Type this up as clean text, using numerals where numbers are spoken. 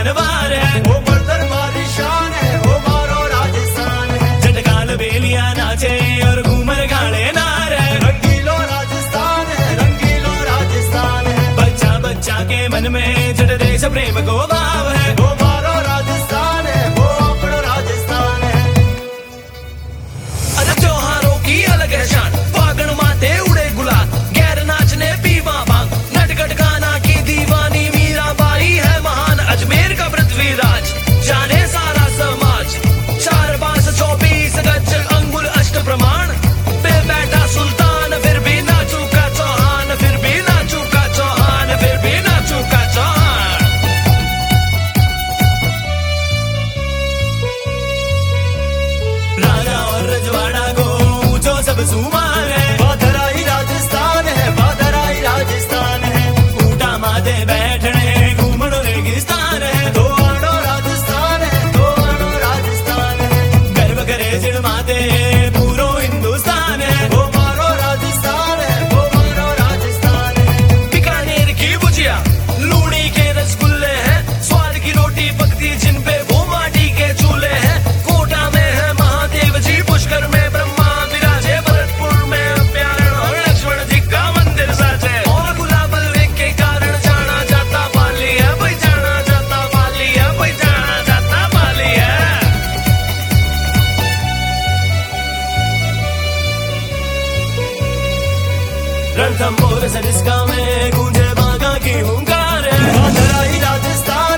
मनवार है, वो बर्तन मारी शान है, वो मारो राजस्थान है। झटकाल बेलिया नाचे और घूमर गाड़े नार है, रंगीलो राजस्थान है, रंगीलो राजस्थान है। बच्चा बच्चा के मन में जट देश प्रेम को भाव है, वो मारो राजस्थान है, वो अपनो राजस्थान है। अरे त्योहारों की अलग है शान, फागण माथे उड़े गुलाल, गैर नाचने पीवा भांग, नटखट गाना की दीवानी मीराबाई है महान। अजमेर का पृथ्वीराज जाने सारा समाज, 4 बांस 24 गज अंगुल अष्ट प्रमाण पे बैठा सुल्तान, फिर भी ना चूका चौहान, फिर भी ना चूका चौहान, फिर भी ना चूका चौहान। राजा और रजवाड़ा को ऊंचो सब सुमार है, बादराई राजस्थान है, बादराई राजस्थान है। ऊंटा माथे बैठने घूमनो रेगिस्तान है, दो आनो राजस्थान है, दो आनो राजस्थान है। गर्व करे जिण माथे पूरो हिंदुस्तान है, वो मारो राजस्थान है, वो मारो राजस्थान है। बीकानेर की भुजिया लूणी के रसगुल्ले हैं, स्वाद की रोटी पकती जिन पे वो माटी के चूल्हे हैं। कोटा में है महादेव जी, पुष्कर में ब्रह्मा विराजे, भरतपुर में अभ्यारण और लक्ष्मण जी का मंदिर साजे, और गुलाबल लेक के कारण जाना जाता पाली है भाई, जाना जाता पाली है भाई, जाना जाता पाली है। रणथंभौर सरिस्का में गूंजे बागा की हुंकार है, बादराई राजस्थान